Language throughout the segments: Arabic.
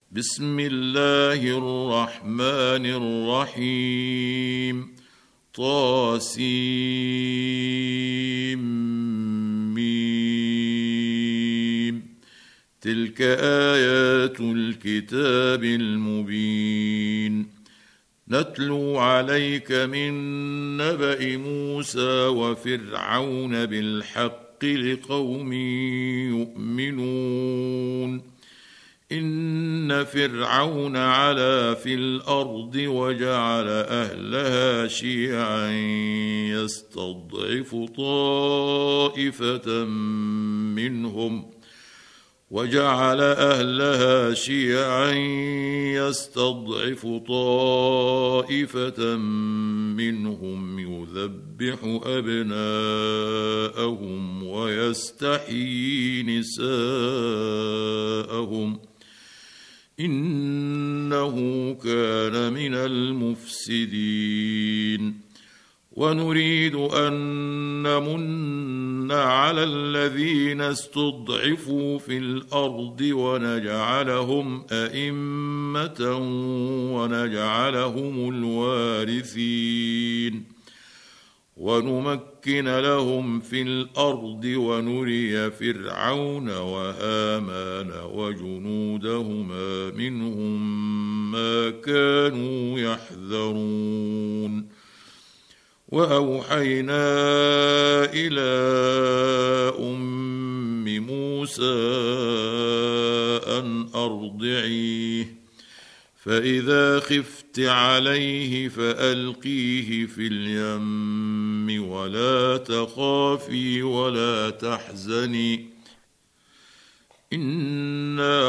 بسم الله الرحمن الرحيم طاسيم تلك آيات الكتاب المبين نتلو عليك من نبأ موسى وفرعون بالحق لقوم يؤمنون إن فرعون علا في الأرض وجعل أهلها شيعا يستضعف طائفة منهم يذبح أبناءهم ويستحيي نساءهم إنه كان من المفسدين ونريد أن نمن على الذين استضعفوا في الأرض ونجعلهم أئمة ونجعلهم الوارثين ونمكن لهم في الأرض ونري فرعون وهامان وجنودهما منهم ما كانوا يحذرون وأوحينا إلى أم موسى أن أرضعيه فإذا خفت عليه فألقيه في اليم ولا تخافي ولا تحزني إنا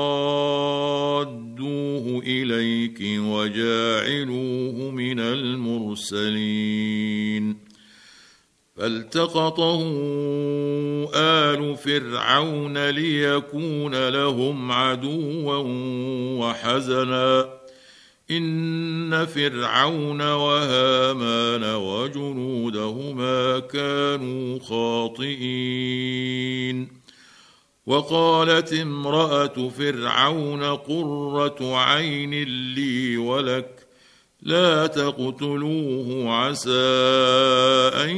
رادوه إليك وجاعلوه من المرسلين فالتقطه آل فرعون ليكون لهم عدوا وحزنا إن فرعون وهامان وجنودهما كانوا خاطئين وقالت امرأة فرعون قرة عين لي ولك لا تقتلوه عسى أن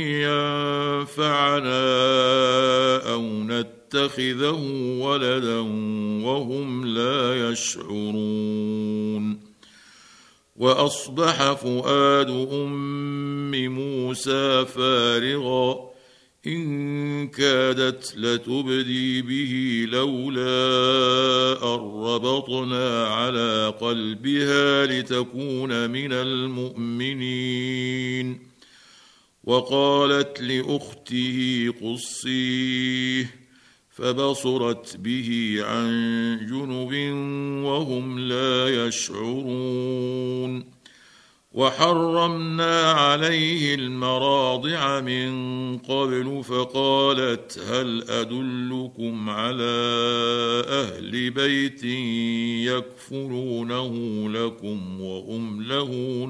ينفعنا أو نتخذه ولدا وهم لا يشعرون وأصبح فؤاد أم موسى فارغا إن كادت لتبدي به لولا أن ربطنا على قلبها لتكون من المؤمنين وقالت لأخته قصيه فبصرت به عن جنب وهم لا يشعرون وحرمنا عليه المراضع من قبل فقالت هل أدلكم على أهل بيت يكفلونه لكم وهم له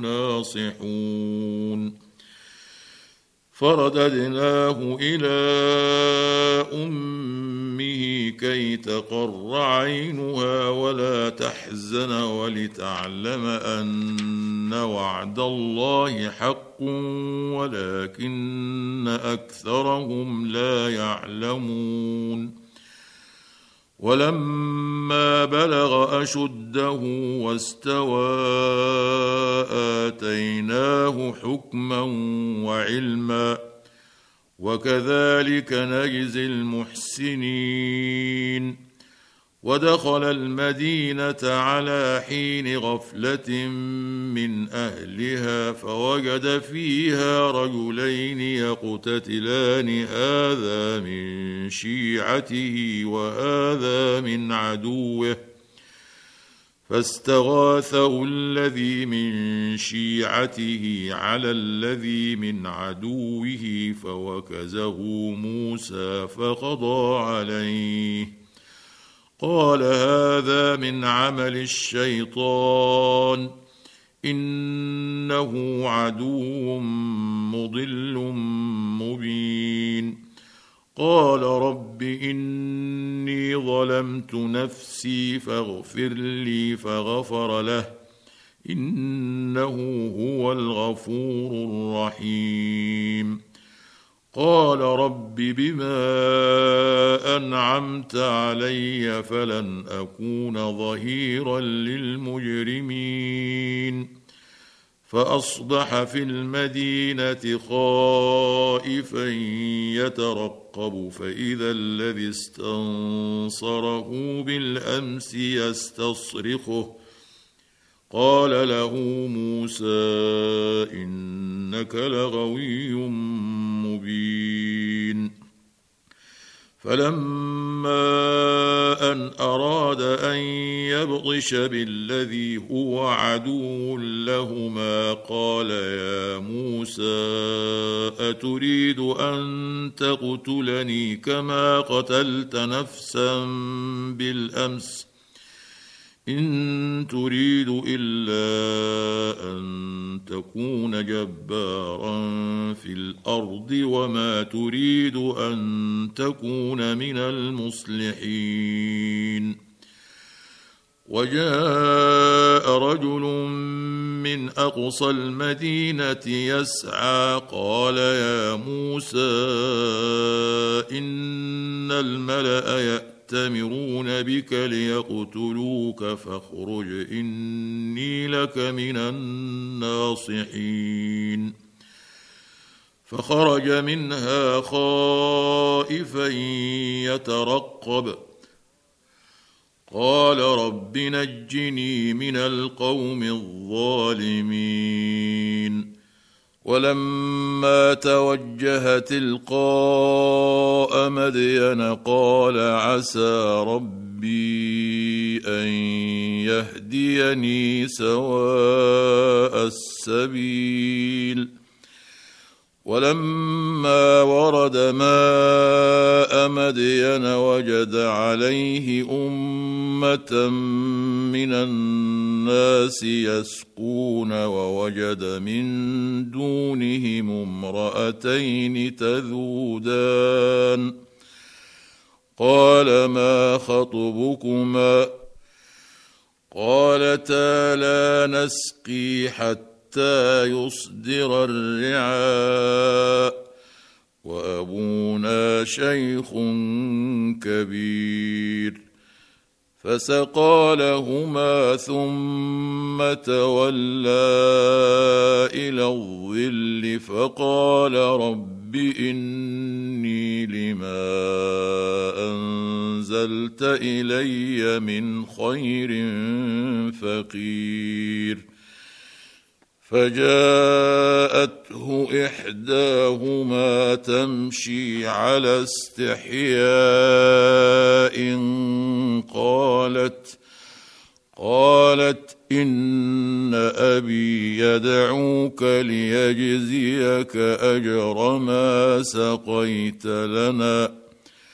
ناصحون فرددناه إلى أمه كي تقر عينها ولا تحزن ولتعلم أن وعد الله حق ولكن أكثرهم لا يعلمون ولما بلغ أشده واستوى آتيناه حكما وعلما وكذلك نجزي المحسنين ودخل المدينة على حين غفلة من أهلها فوجد فيها رجلين يقتتلان هذا من شيعته وهذا من عدوه فاستغاثه الذي من شيعته على الذي من عدوه فوكزه موسى فقضى عليه قال هذا من عمل الشيطان إنه عدو مضل مبين قال رب إني ظلمت نفسي فاغفر لي فغفر له إنه هو الغفور الرحيم قال رب بما أنعمت علي فلن أكون ظهيرا للمجرمين فأصبح في المدينة خائفا يترقب فإذا الذي استنصره بالأمس يستصرخه قال له موسى إنك لغوي مبين فلما أن أراد أن يبطش بالذي هو عدو لهما قال يا موسى أتريد أن تقتلني كما قتلت نفسا بالأمس إن تريد إلا أن تكون جبارا في الأرض وما تريد أن تكون من المصلحين وجاء رجل من أقصى المدينة يسعى قال يا موسى إن الملأ يأتمرون بك ليقتلوك فاخرج إني لك من الناصحين فخرج منها خائفا يترقب قال رب نجني من القوم الظالمين ولما توجه تلقاء مدين قال عسى ربي أن يهديني سواء السبيل ولما ورد ماء مدين وجد عليه أمة من الناس يسقون ووجد من دونهم امرأتين تذودان قال ما خطبكما قالتا لا نسقي حتى يصدر الرعاء وأبونا شيخ كبير فسقى لهما ثم تولى إلى الظل فقال رب إني لما أنزلت إلي من خير فقير فجاءته إحداهما تمشي على استحياء قالت إن أبي يدعوك ليجزيك أجر ما سقيت لنا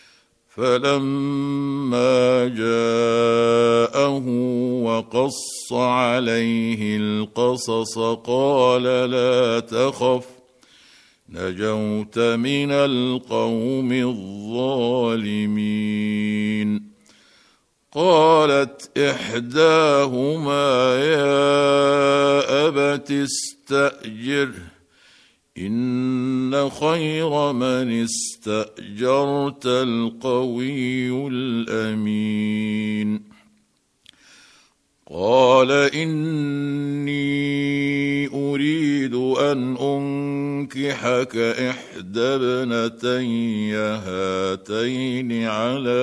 فلما جاءه وقص عليه القصص قال لا تخف نجوت من القوم الظالمين قالت إحداهما يا أبت استأجره إن خير من استأجرت القوي الأمين قال إني أريد أن أنكحك إحدى ابنتي هاتين على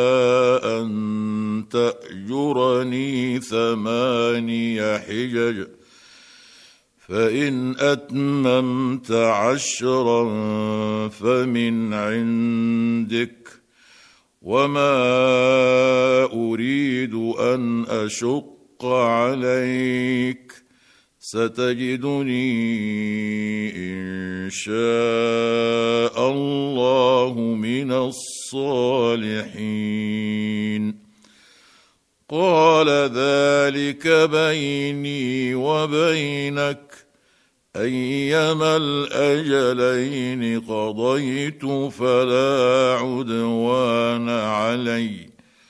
أن تأجرني 8 حجج فإن أتممت 10 فمن عندك وما أريد أن أشق عليك ستجدني إن شاء الله من الصالحين قال ذلك بيني وبينك أيما الأجلين قضيت فلا عدوان علي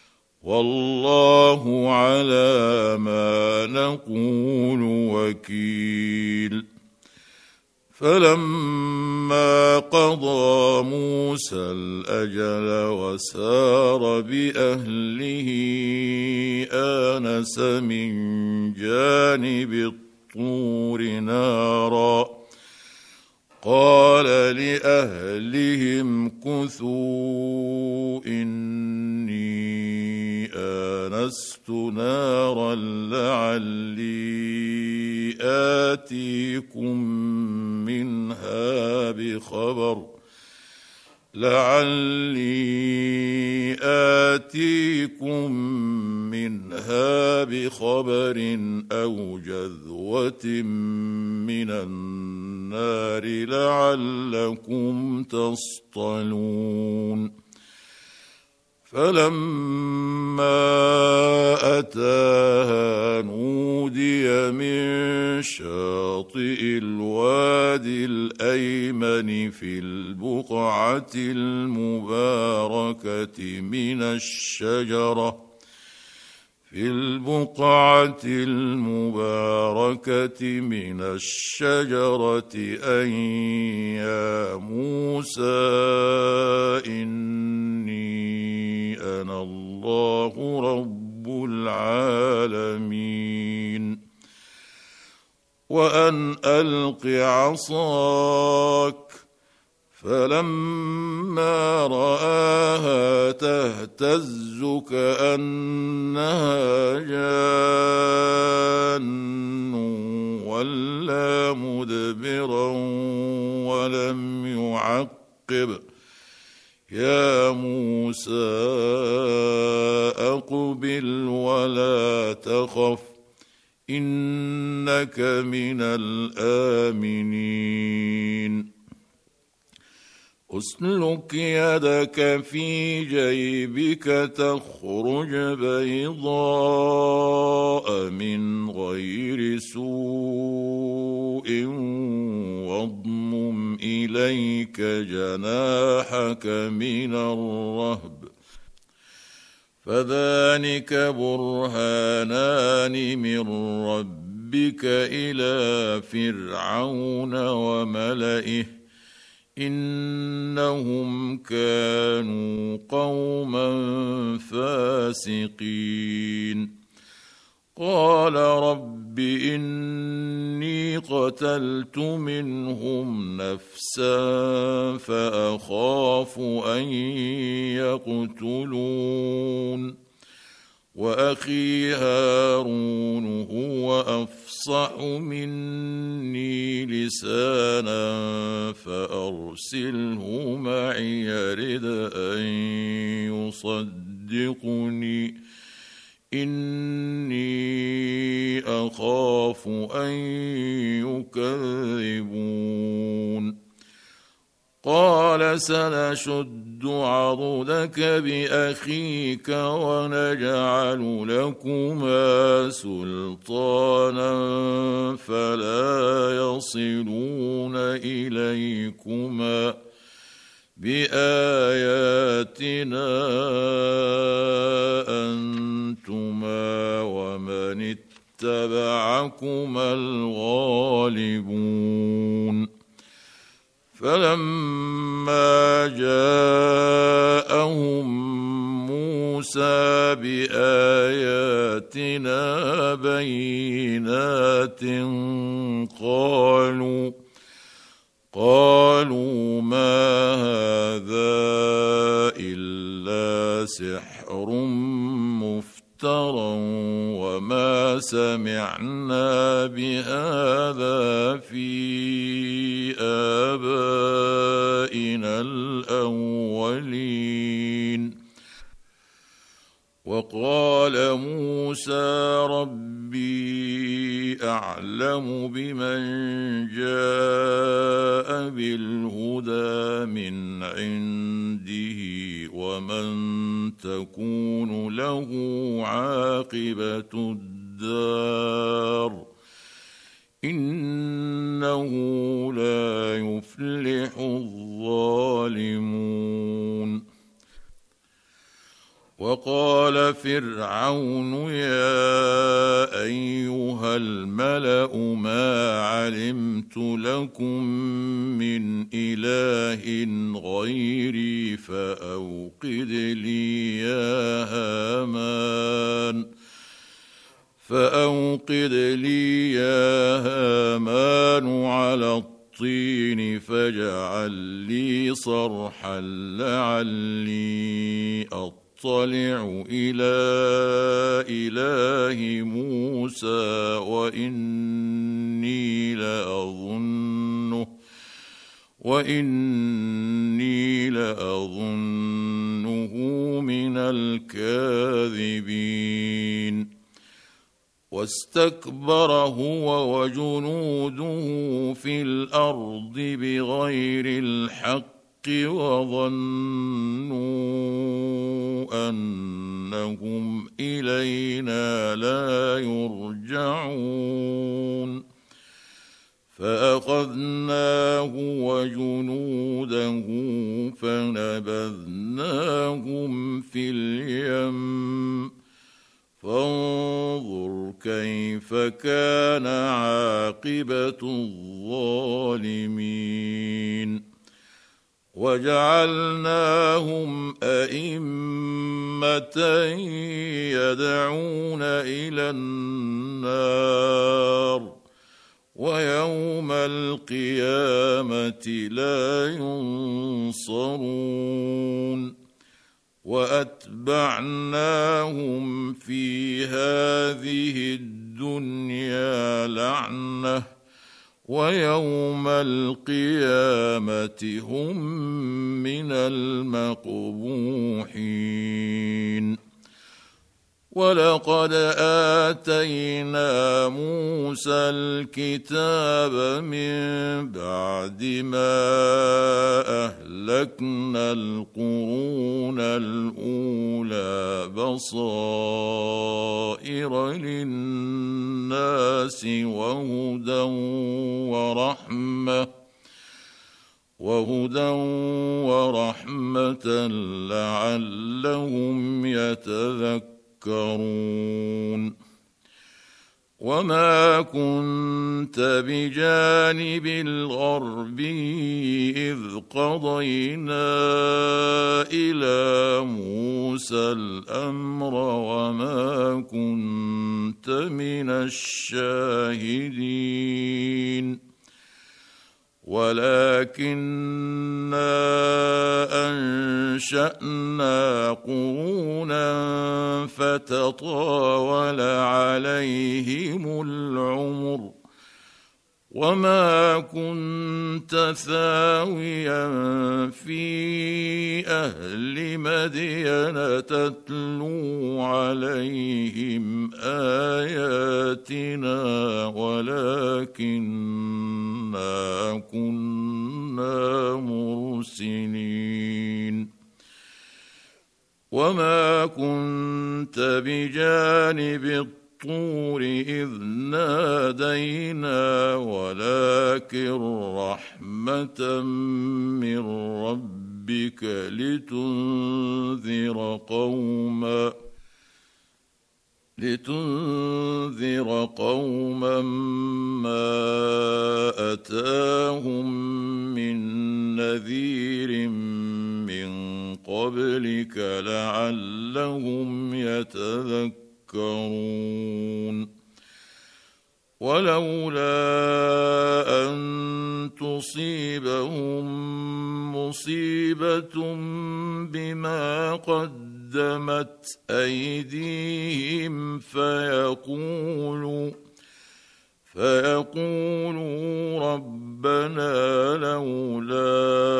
والله على ما نقول وكيل. فلما قضى موسى الأجل وسار بأهله آنس من جانب الطور نارا قال لأهلهم كثوا إني آنست نارا لعلي آتيكم منها بخبر أو جذوة من النار لعلكم تصطلون. فلما أتاها نودي من شاطئ الوادي الأيمن في البقعة المباركة من الشجرة أن يا موسى إني أنا الله رب العالمين وأن ألق عصاك. فلما رآها تهتز كأنها جان ولا مدبرا ولم يعقب يا موسى أقبل ولا تخف إنك من الآمنين. أسلك يدك في جيبك تخرج بيضاء من غير سوء واضمم إليك جناحك من الرهب فذلك برهانان من ربك إلى فرعون وملئه إنهم كانوا قوما فاسقين. قال رب إني قتلت منهم نفسا فأخاف أن يقتلون وأخي هارون هو أفصح مني لسانا فأرسله معي يرد أن يصدقني إني أخاف أن يكذبون. قال سنشد عضدك بأخيك ونجعل لكما سلطانا فلا يصلون إليكما بآياتنا أنتما ومن اتبعكما الغالبون. فلما جاءهم موسى بآياتنا بينات قالوا ما هذا إلا سحر مفترى وما سمعنا بهذا في آبائنا الأولين. وقال موسى ربي أعلم بمن جاء بالهدى من عنده ومن تكون له عاقبة الدار إنه لا يفلح الظالمون. وقال فرعون يا أيها الملأ ما علمت لكم من إله غيري فأوقد لي يا هامان على الطين فاجعل لي صرحا لعلي أطلع إلى إله موسى وإني لأظنه من الكاذبين. واستكبر هو وجنوده في الأرض بغير الحق وظنوا أنهم إلينا لا يرجعون. فأخذناه وجنوده فنبذناهم في اليم فانظر كيف كان عاقبة الظالمين. وجعلناهم أئمة يدعون إلى النار ويوم القيامة لا ينصرون. وأتبعناهم في هذه الدنيا لعنة ويوم القيامة هم من المقبوحين. ولقد آتينا موسى الكتاب من بعد ما أهلكنا القرون الأولى بصائر للناس وهدى ورحمة لعلهم يتذكرون. وما كنت بجانب الغربي إذ قضينا إلى موسى الأمر وما كنت من الشاهدين. ولكننا أنشأنا قرونا فتطاول عليهم العمر وما كنت ثاويا في أهل مدين تتلو عليهم آياتنا ولكننا كنا مرسلين. وما كنت بجانب الطور إذ نادينا ولكن رحمة من ربك لتنذر قوما ما أتاهم من نذير من قبلك لعلهم يتذكرون. ولولا أن تصيبهم مصيبة بما قدمت أيديهم فيقولوا ربنا لولا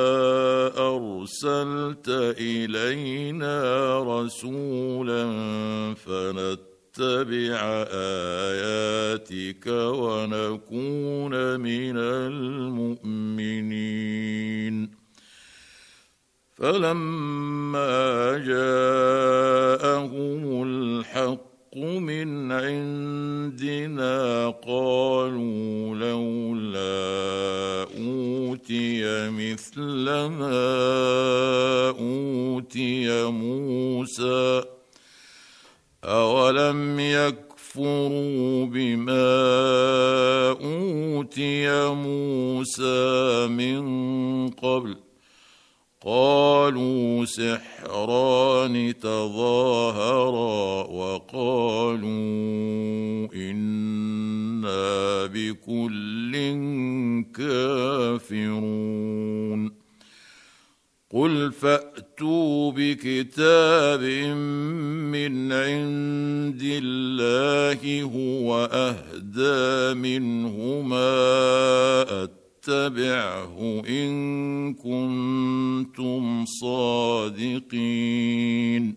أرسلت إلينا رسولا فنتبع آياتك ونكون من المؤمنين. فلما جاءهم الحق من عندنا قالوا لولا أوتي مثل ما أوتي موسى أولم يكفروا بما أوتي موسى من قبل قالوا سحران تظاهرا وقالوا إنا بكل كافرون قل فأتوا بكتاب من عند الله هو أهدى منهما اتبعه إن كنتم صادقين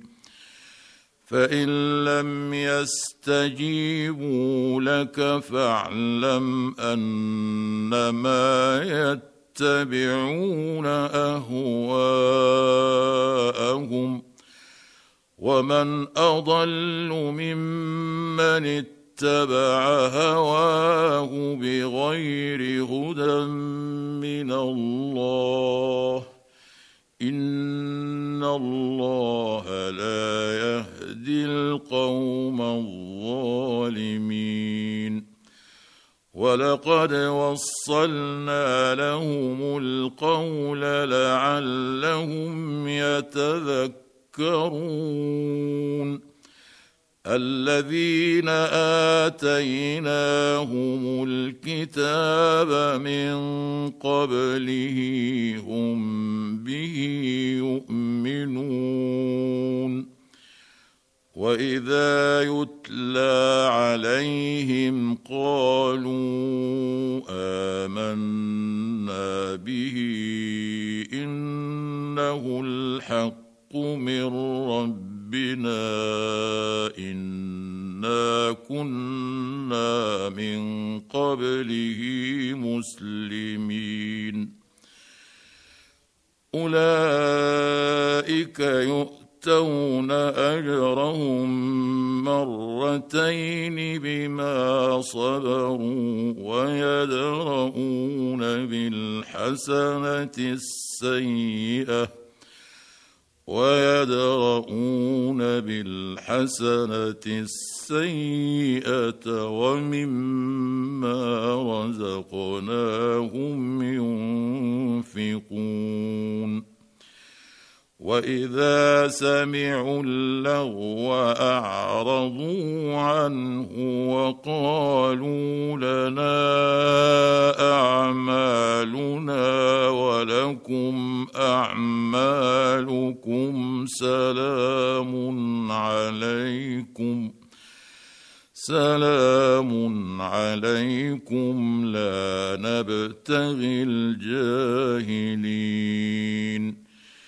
فإن لم يستجيبوا لك فاعلم أنما يتبعون أهواءهم ومن أضل ممن اتبع هواه بغير هدى من الله إن الله لا يهدي القوم الظالمين ولقد وصلنا لهم القول لعلهم يتذكرون الذين آتيناهم الكتاب من قبله هم به يؤمنون وإذا يتلى عليهم قالوا آمنا به إنه الحق من ربنا إنا كنا من قبله مسلمين أولئك يؤتون أجرهم مرتين بما صبروا ويدرؤون بالحسنة السيئة ومما رزقناهم ينفقون وإذا سمعوا اللغو أعرضوا عنه وقالوا لنا أعمالنا ولكم أعمالكم سلام عليكم لا نبتغي الجاهلين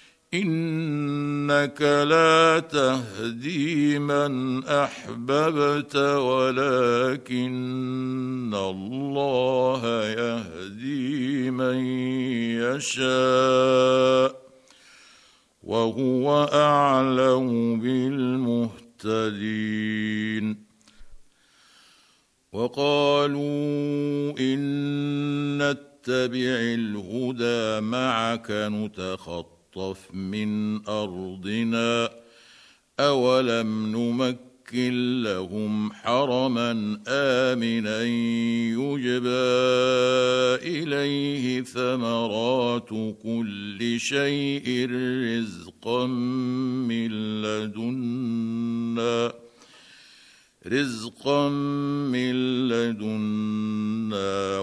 إنك لا تهدي من أحببت ولكن الله يهدي من يشاء وهو أعلم بالمهتدين وقالوا إن نتبع الهدى معك نتخطف من أرضنا أولم نمكن لهم حرما آمنا يجبى إليه ثمرات كل شيء رزقا من لدنا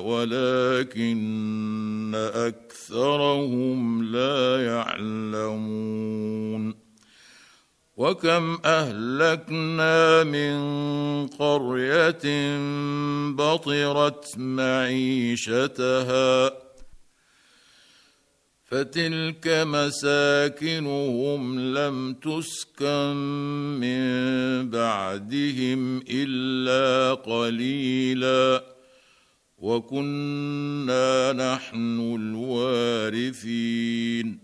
ولكن أكثرهم لا يعلمون وكم أهلكنا من قرية بطرت معيشتها فتلك مساكنهم لم تسكن من بعدهم إلا قليلا وكنا نحن الوارثين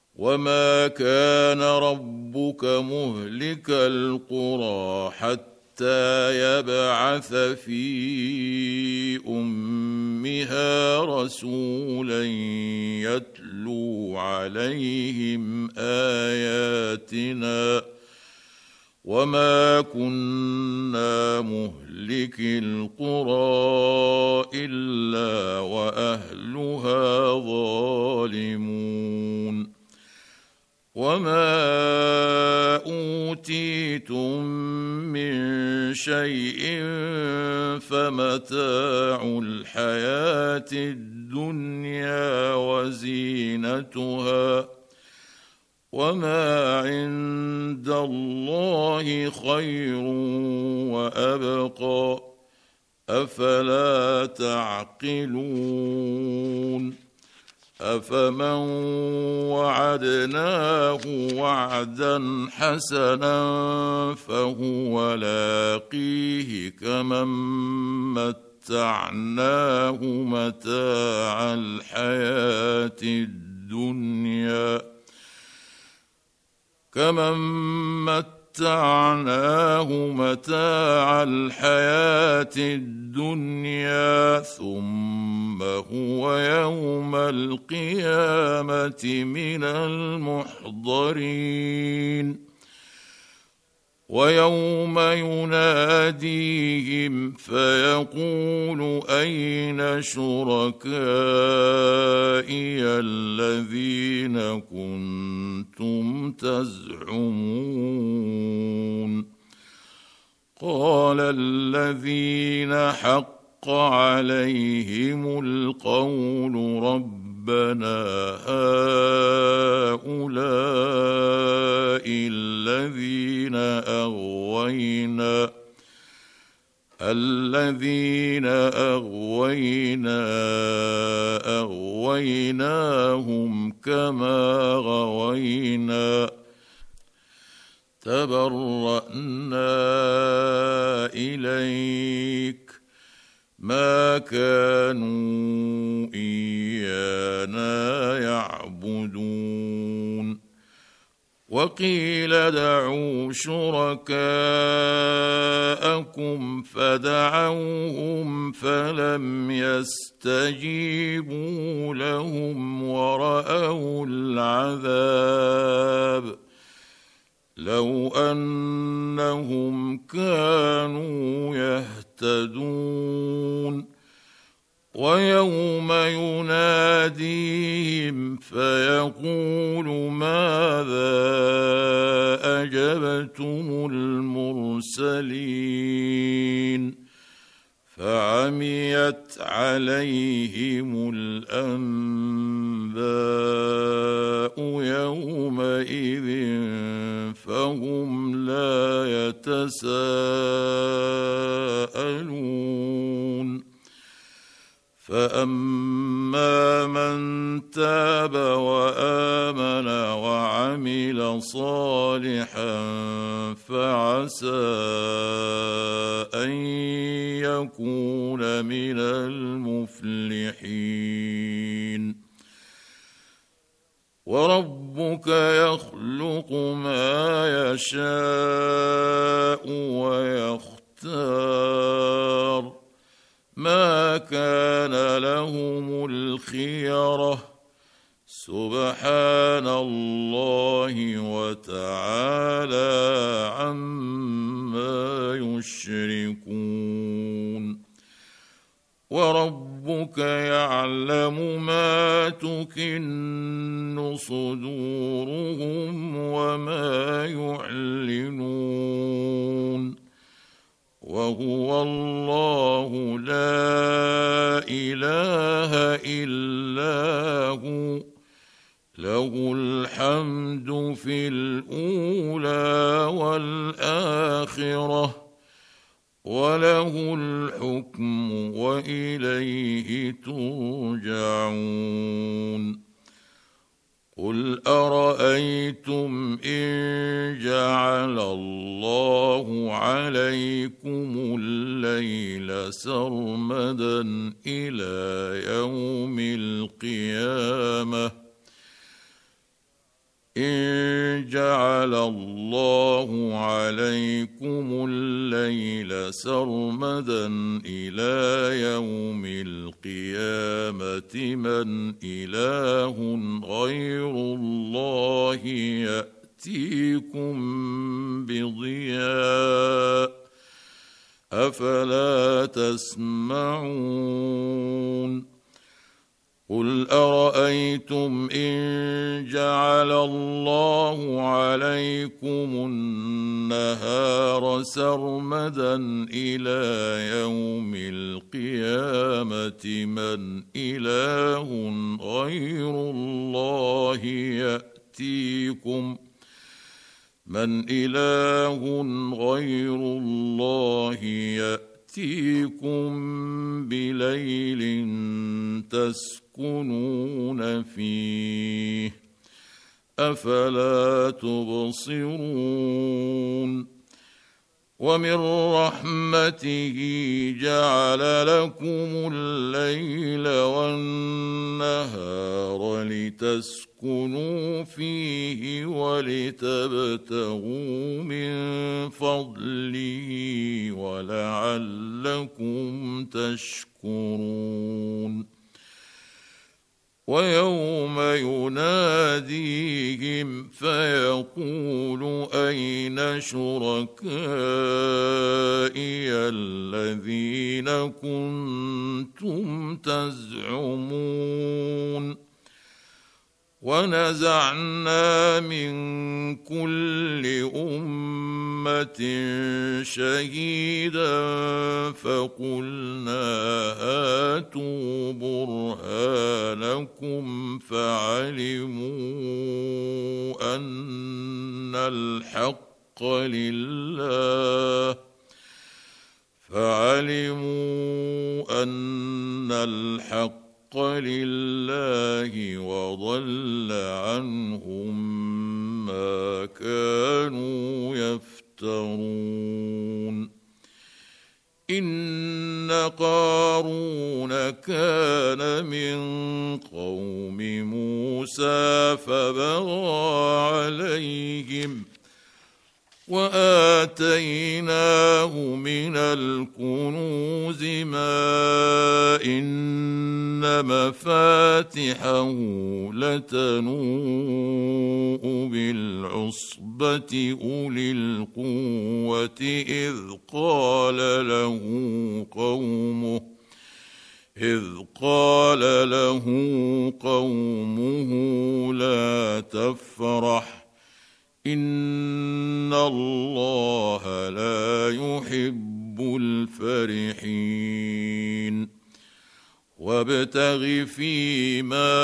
وما كان ربك مهلك القرى حتى يبعث في أمها رسولا يتلو عليهم آياتنا وما كنا مهلك القرى إلا وأهلها ظالمون وما أوتيتم من شيء فمتاع الحياة الدنيا وزينتها وما عند الله خير وأبقى أفلا تعقلون أفمن وعدناه وعدا حسنا فهو لاقيه كمن متعناه متاع الحياة الدنيا ثم هو يوم القيامة من المحضرين ويوم يناديهم فيقول أين شركائي الذين كنتم تزعمون قال الذين حق عليهم القول ربنا هؤلاء الذين أغويناهم كما غوينا تبرأنا إليك ما كانوا إيانا يعبدون وقيل دعوا شركاءكم فدعوهم فلم يستجيبوا لهم ورأوا العذاب لو أنهم كانوا يهتدون ويوم يناديهم فيقول ماذا أجبتم المرسلين فعميت عليهم الأنباء يومئذ فهم لا يتساءلون فأما من تاب وآمن وعمل صالحا فعسى أن يكون من المفلحين وربك يخلق ما يشاء ويختار ما كان لهم الخيرة سبحان الله وتعالى عما يشركون وربك يعلم ما تكن صدورهم وما يعلنون وهو الله لا إله إلا هو له الحمد في الأولى والآخرة وله الحكم وإليه ترجعون قل أرأيتم إن جعل الله عليكم الليل سرمدا إلى يوم القيامة إن جعل الله عليكم الليل سرمدا إلى يوم القيامة من إله غير الله يأتيكم بضياء أفلا تسمعون قل أرأيتم إن جعل الله عليكم النهار سرمدا إلى يوم القيامة من إله غير الله يأتيكم بليل تسكنون فيه أفلا تبصرون ومن رحمته جعل لكم الليل والنهار لتسكنوا فيه ولتبتغوا من فضله ولعلكم تشكرون ويوم يناديهم فيقول أين شركائي الذين كنتم تزعمون ونزعنا من كل أمة شهيدا فقلنا هاتوا برهانكم فعلموا أن الحق لله وضل عنهم ما كانوا يفترون إن قارون كان من قوم موسى فبغى عليهم وآتيناه من الكنوز ما إن مفاتحه لتنوء بالعصبة أولي القوة إذ قال له قومه لا تفرح إن الله لا يحب الفرحين وابتغ فيما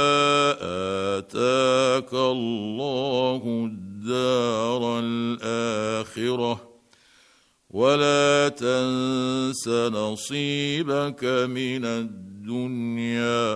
آتاك الله الدار الآخرة ولا تنس نصيبك من الدنيا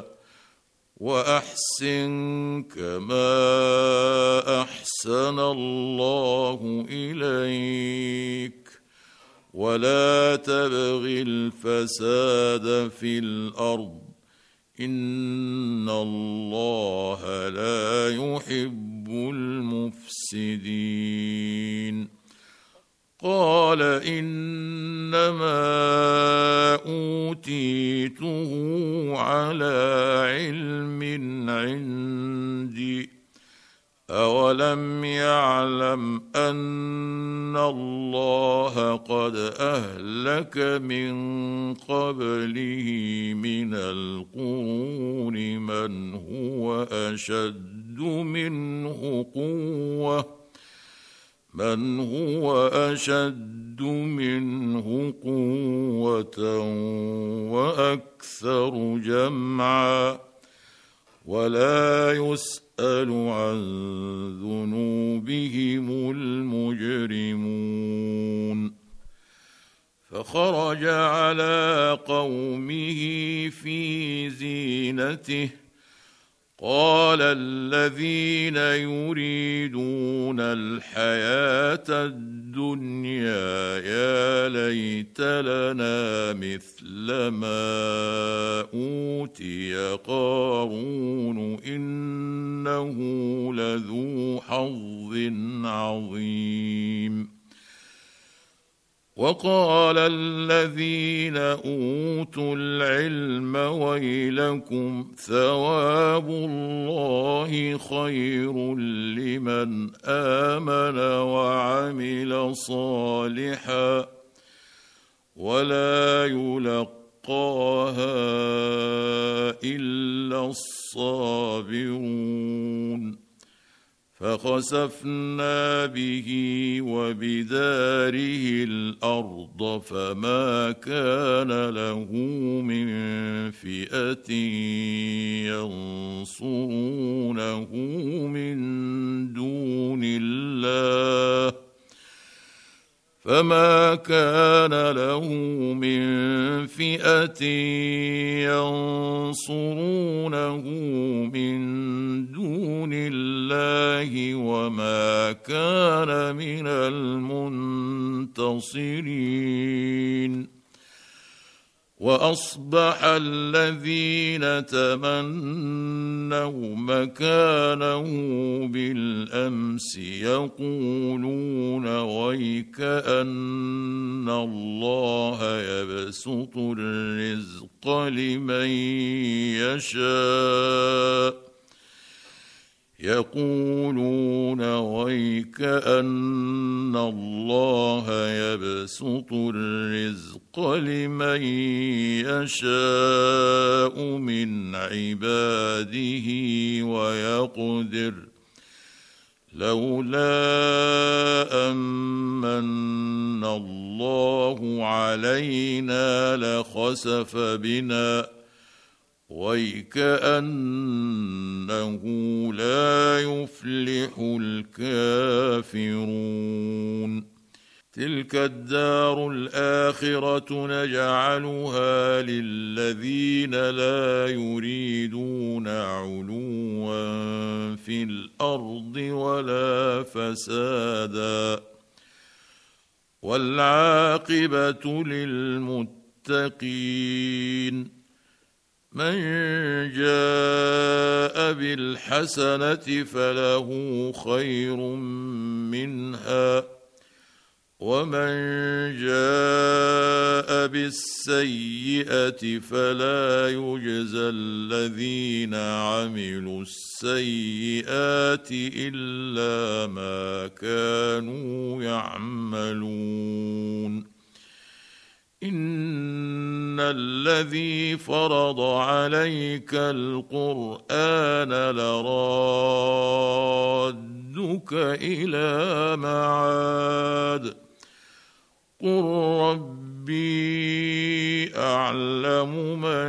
وأحسن كما أحسن الله إليك ولا تبغ الفساد في الأرض إن الله لا يحب المفسدين قال إنما أوتيته على علم عندي أولم يعلم أن الله قد أهلك من قبله من القرون من هو أشد منه قوة وأكثر جمعا ولا يسأل عن ذنوبهم المجرمون فخرج على قومه في زينته قال الذين يريدون الحياة الدنيا يا ليت لنا مثل ما أوتي قارون إنه لذو حظ عظيم. وقال الذين أوتوا العلم ويلكم ثواب الله خير لمن آمن وعمل صالحا ولا يلقاها إلا الصابرون. فخسفنا به وبداره الأرض فما كان له من فئة ينصرونه من دون الله وما كان من المنتصرين. وأصبح الذين تمنوا مكانه بالأمس يقولون ويك أن الله يبسط الرزق لمن يشاء من عباده ويقدر لولا أمن الله علينا لخسف بنا ويكأنه لا يفلح الكافرون. تلك الدار الآخرة نجعلها للذين لا يريدون علوا في الأرض ولا فسادا والعاقبة للمتقين. من جاء بالحسنة فله خير منها ومن جاء بالسيئة فلا يجزى الذين عملوا السيئات إلا ما كانوا يعملون. إن الذي فرض عليك القرآن لرادك إلى معاد قل ربي أعلم من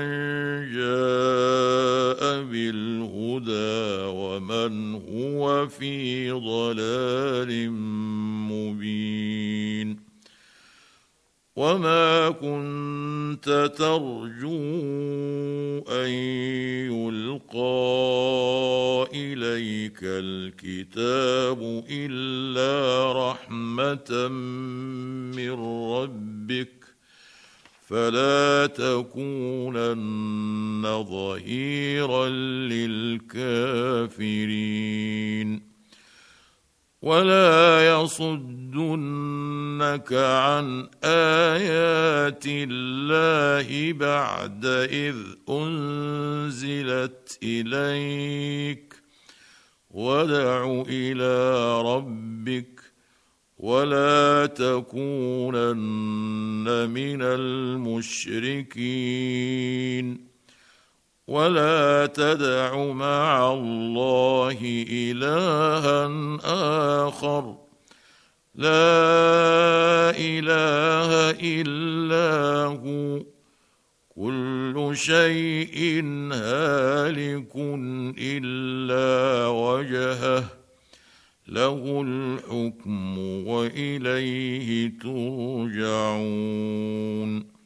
جاء بالهدى ومن هو في ضلال مبين. وما كنت ترجو أن يلقى إليك الكتاب إلا رحمة من ربك فلا تكونن ظهيرا للكافرين. ولا يصدنك عن آيات الله بعد إذ أنزلت إليك وادع إلى ربك ولا تكونن من المشركين. ولا تدع مع الله إلها آخر لا إله إلا هو كل شيء هالك إلا وجهه له الحكم وإليه ترجعون.